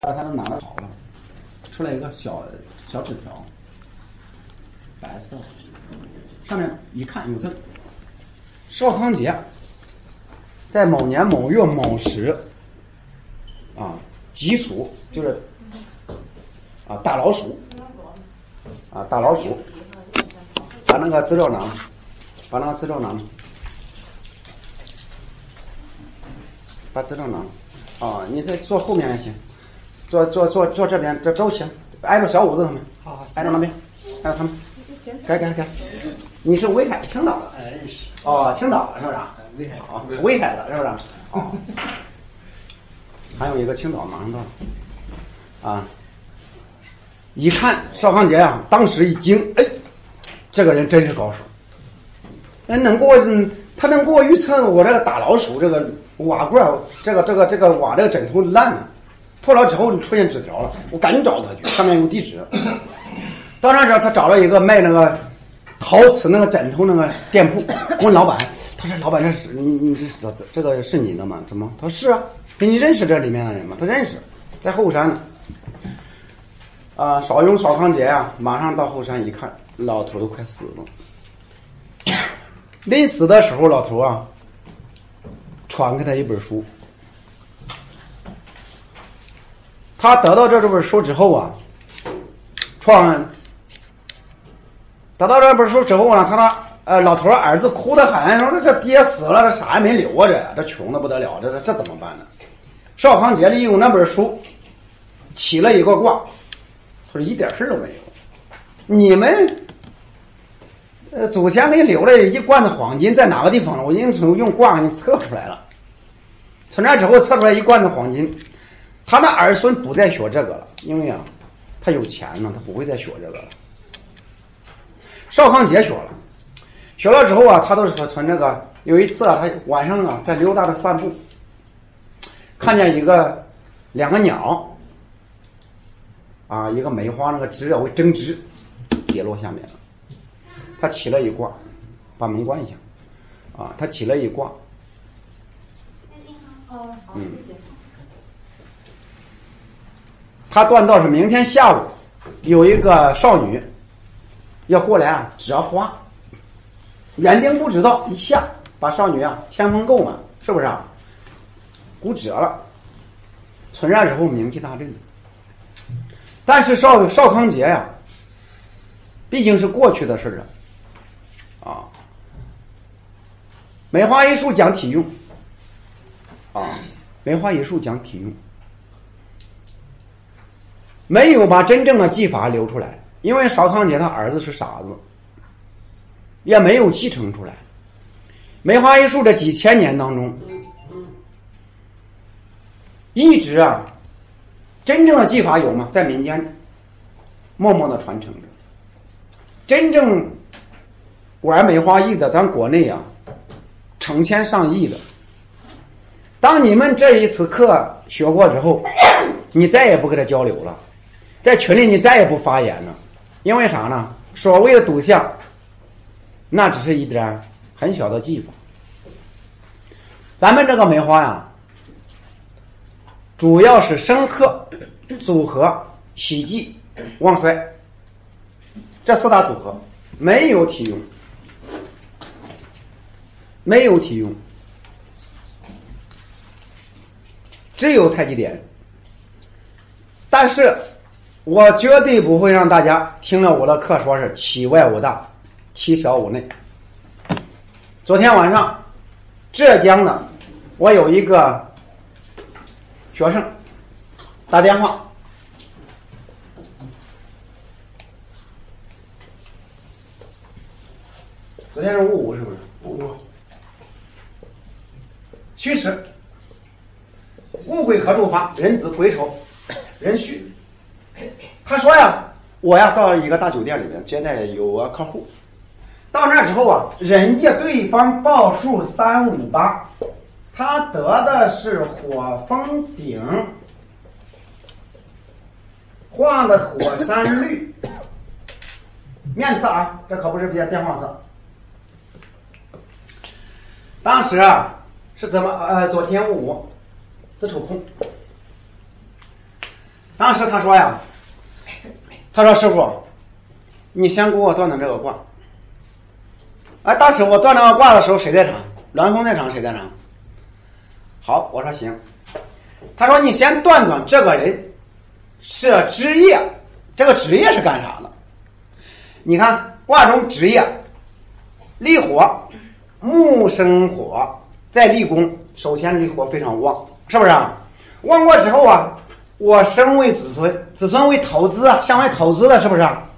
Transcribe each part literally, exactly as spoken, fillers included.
把他都拿了好了，出来一个小小纸条，白色的，上面一看有字：邵康节在某年某月某时啊，己属就是啊大老鼠啊大老鼠，把那个资料拿了，把那个资料拿了，把资料拿了啊，你再坐后面也行。坐坐坐坐这边，这都行，挨着小五子他们， 好好， 挨着那边，挨着他们，该该该。你是威海青岛的？ 哎，认识。 哦，青岛的是不是？ 威海。 好，威海的是不是？哦。还有一个青岛马上到了，啊！一看邵康节啊，当时一惊，哎，这个人真是高手。哎，能给我，嗯，他能给我预测我这个打老鼠这个瓦罐，这个这个这个瓦这个枕头烂了。破了之后就出现纸条了，我赶紧找他去，上面有地址。到那时候他找了一个卖那个陶瓷那个枕头那个店铺，问老板，他说老板这是你你这这个是你的吗？怎么？他说是啊，你认识这里面的人吗？他认识，在后山呢。啊、呃，少用邵康节啊，马上到后山一看，老头都快死了。临死的时候，老头啊传给他一本书。他得到这本书之后啊，创得到这本书之后呢，他的呃老头儿子哭得很，说这爹死了，这啥也没留啊，这这穷的不得了，这这这怎么办呢？邵康节利用那本书起了一个卦，他说一点事都没有，你们呃祖先给你留了一罐子黄金在哪个地方呢？我已经从用卦给你测出来了，从那之后测出来一罐子黄金。他的儿孙不再学这个了，因为啊，他有钱呢，他不会再学这个了。邵康节学了，学了之后啊，他都是从这个有一次啊，他晚上啊在溜达着散步，看见一个两个鸟啊，一个梅花那个枝啊为针枝跌落下面了，他起了一卦，把门关一下啊，他起了一卦，嗯。他断道是明天下午有一个少女要过来啊折花，园丁不知道，一下把少女啊天风够嘛，是不是啊？骨折了，从那之后名气大振。但是邵邵康节呀、啊，毕竟是过去的事了啊。梅花易数讲体用啊，梅花易数讲体用。没有把真正的技法留出来，因为邵康节他儿子是傻子，也没有继承出来。梅花易数这几千年当中，一直啊，真正的技法有吗？在民间默默的传承着。真正玩梅花易的，咱国内啊，成千上亿的。当你们这一次课学过之后，你再也不跟他交流了。在群里你再也不发言了，因为啥呢？所谓的赌相，那只是一点很小的技法。咱们这个梅花呀，主要是生克、组合、喜忌、旺衰这四大组合，没有体用，没有体用，只有太极点。但是我绝对不会让大家听了我的课说是其外无大，其小无内。昨天晚上浙江的我有一个学生打电话，昨天是戊午是不是？戊午戌时，戊癸可助发，壬子癸丑，壬戌。他说呀，我呀到一个大酒店里面接待有个客户，到那之后啊，人家对方报数三五八，他得的是火风鼎，画的火山绿，面色啊，这可不是别电话色。当时啊是怎么？呃，昨天戊午子丑空。 当时他说呀，他说师傅，你先给我断断这个卦。哎，当时我断这个卦的时候，谁在场？栾峰在场，谁在场？好，我说行。他说你先断断这个人是职业，这个职业是干啥的？你看卦中职业，立火，木生火，在立功，首先立火非常旺，是不是啊？旺过之后啊，我生为子孙，子孙为投资啊，向外投资的，是不是啊？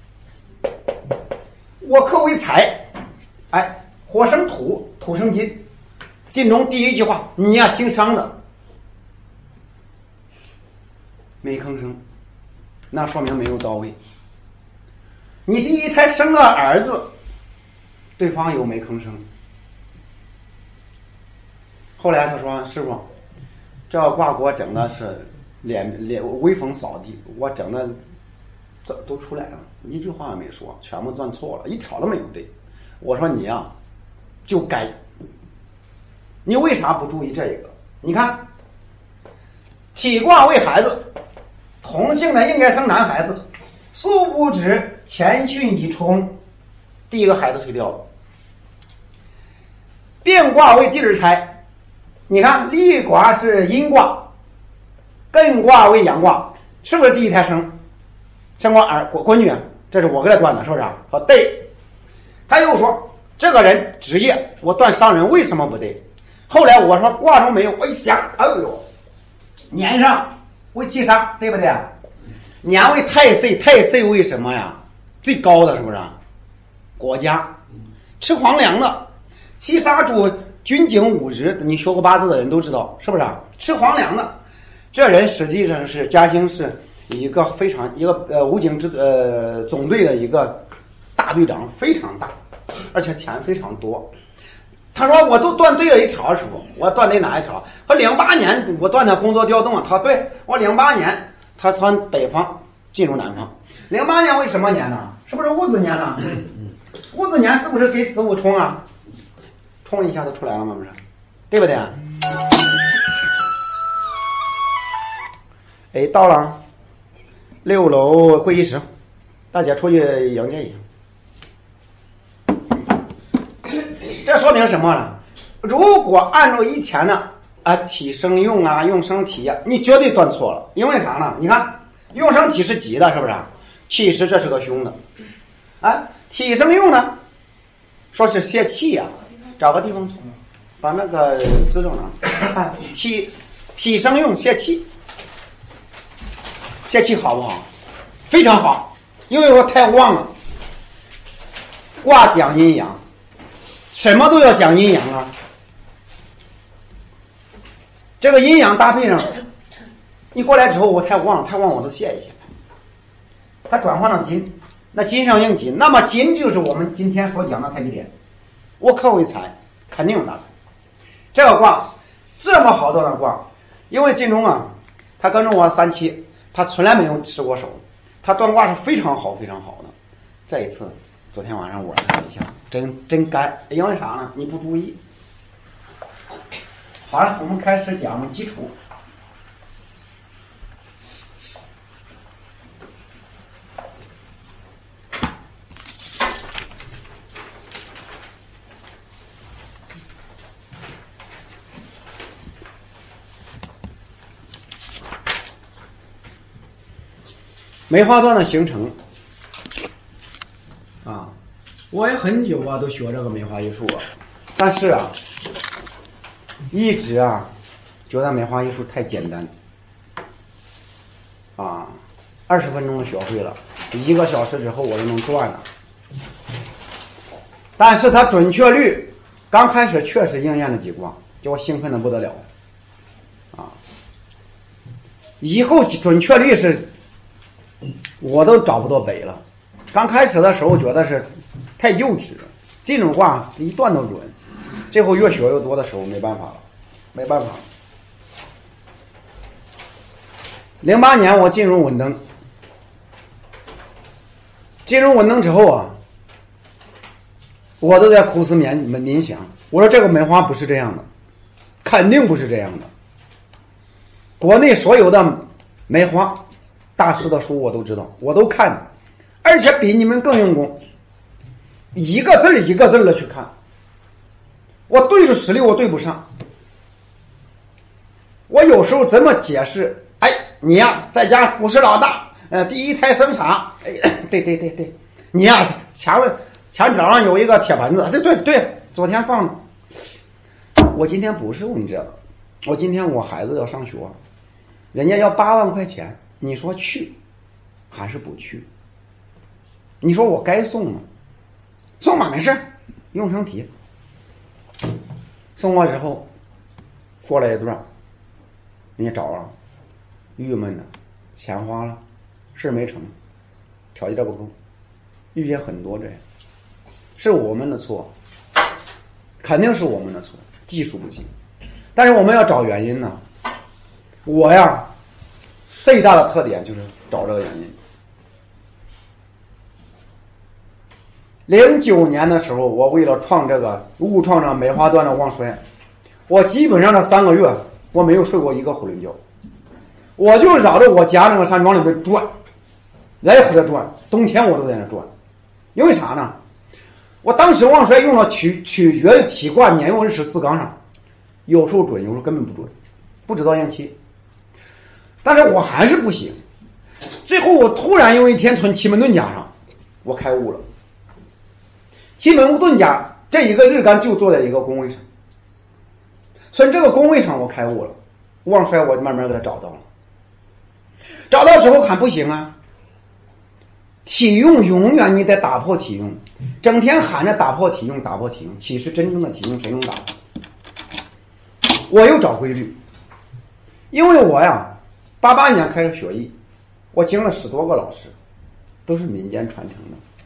我克为财，哎，火生土，土生金，金中第一句话，你呀、啊、经商的，没吭声，那说明没有到位。你第一胎生个儿子，对方有没吭声。后来他说师傅，这个卦给我整的是脸脸威风扫地，我整的这都出来了，一句话也没说，全部算错了，一条都没有对。我说你啊就该，你为啥不注意这个？你看体卦为孩子，同性的应该生男孩子，殊不知前巽一冲，第一个孩子推掉了。变卦为第二胎，你看立卦是阴卦，艮卦为阳卦，是不是第一胎生生过儿闺女？这是我给他断的，是不是？说对。他又说这个人职业，我断商人为什么不对？后来我说卦中没有，我一想，哎呦，年上为七杀，对不对？年为太岁，太岁为什么呀？最高的是不是？国家吃皇粮的，七杀主军警武职，你学过八字的人都知道，是不是？吃皇粮的，这人实际上是嘉兴市一个非常一个呃武警支呃总队的一个大队长，非常大，而且钱非常多。他说我都断对了一条，师傅，我断对哪一条？说零八年我断的工作调动，他说对，我零八年他从北方进入南方，零八年为什么年呢？是不是戊子年呢？戊子年是不是给子午冲啊？冲一下就出来了吗？不是，对不对？哎，到了六楼会议室，大家出去迎接一下。这说明什么呢？如果按照以前的啊体生用啊用生体啊，你绝对算错了。因为啥呢？你看用生体是吉的，是不是？其实这是个凶的。啊，体生用呢，说是泄气呀、啊，找个地方把那个资助呢，啊，体体生用泄气，泄气好不好？非常好，因为我太旺了。卦讲阴阳。什么都要讲阴阳啊，这个阴阳搭配上，你过来之后我太旺了，太旺我都泄一下，它转换成金，那金上应金，那么金就是我们今天所讲的太极点，我克为财，肯定有大财。这个卦这么好的卦，因为晋中啊，他跟着我三期，他从来没有失过手，他断卦是非常好非常好的。这一次昨天晚上我看一下，真真干，因为啥呢？你不注意。好了，我们开始讲基础。梅花段的形成啊，我也很久啊都学这个梅花易数啊，但是啊一直啊觉得梅花易数太简单啊，二十分钟学会了，一个小时之后我就能断了。但是它准确率刚开始确实应验了几卦，叫我兴奋的不得了啊！以后准确率是我都找不到北了。刚开始的时候觉得是太幼稚了，这种卦一断都准，最后越学越多的时候没办法了，没办法了。零八年我进入稳登，进入稳登之后啊，我都在苦思冥冥想，我说这个梅花不是这样的，肯定不是这样的。国内所有的梅花大师的书我都知道，我都看，而且比你们更用功，一个字儿一个字的去看。我对着实力我对不上，我有时候怎么解释？哎，你呀、在家不是老大，呃，第一胎生产，哎，对对对对，你呀、墙墙角上有一个铁盆子，对对对，昨天放的。我今天不是问这个，我今天我孩子要上学，人家要八万块钱，你说去还是不去？你说我该送吗？送吧，没事，用成题。送过之后，说了一段，人家找了，郁闷的，钱花了，事没成，条件不够，遇见很多这样，是我们的错，肯定是我们的错，技术不行，但是我们要找原因呢。我呀，最大的特点就是找这个原因。零九年的时候，我为了创这个误创这梅花段的旺衰，我基本上这三个月我没有睡过一个囫囵觉，我就绕着我家那个山庄里边转，来回的转，冬天我都在那转。因为啥呢？我当时旺衰用了取取决于体卦年用日时四纲上，有时候准，有时候根本不准，不知道延期。但是我还是不行。最后我突然有一天从奇门遁甲上，我开悟了。奇门遁甲这一个日干就坐在一个宫位上，从这个宫位上我开悟了，旺衰我慢慢给他找到了。找到之后看不行啊，体用永远你得打破体用，整天喊着打破体用打破体用，其实真正的体用谁能打破？我又找规律，因为我呀八八年开始学艺，我经了十多个老师，都是民间传承的，